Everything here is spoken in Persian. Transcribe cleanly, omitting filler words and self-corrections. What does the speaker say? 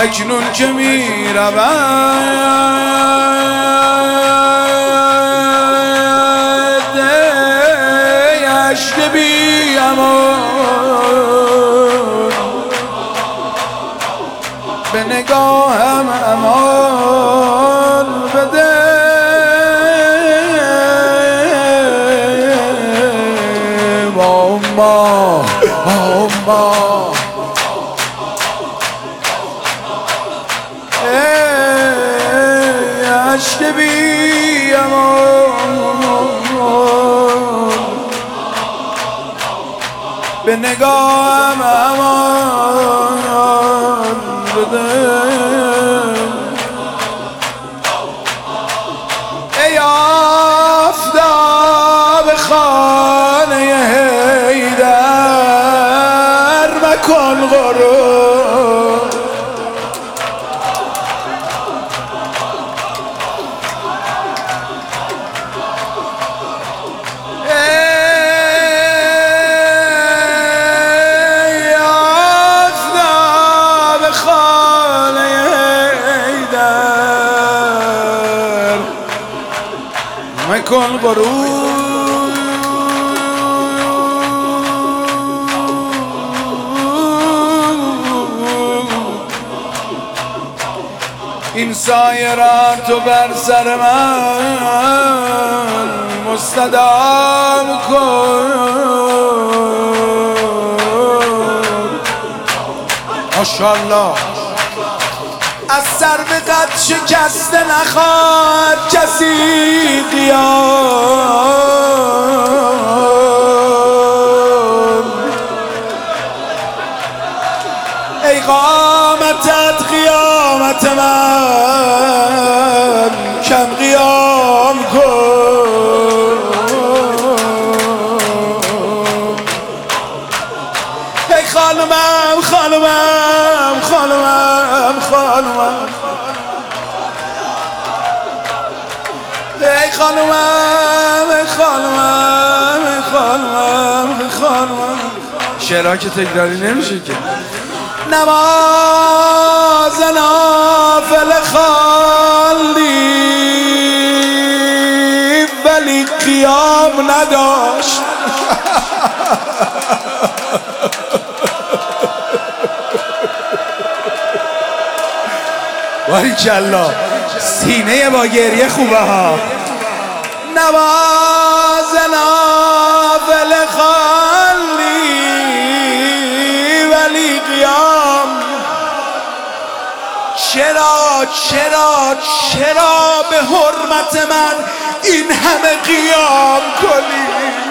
اکنون که می رود اشک بی امان به نگاهم امان بده ما اشک بی امان به نگاهم امان بده ای آفتاب خانه حیدر مکن غروب ای آفتاب خانه حیدر مکن غروب این سایه را تو بر سر من مستدام کن ماشاءالله از سر به قد شکسته نخواهد کسی قیام ای قامتت قیامت من کم قیام کن ای خانمم خانمم خانمم خانمم ای خانمم ای خانمم ای خانمم ای خانمم شعرها که تکراری نمیشه که نماز نافله خواندی ولی قیام نداشت باریکالله سینه با گریه خوبه ها نماز نافله خواندی ولی قیام چرا به حرمت من این همه قیام کنی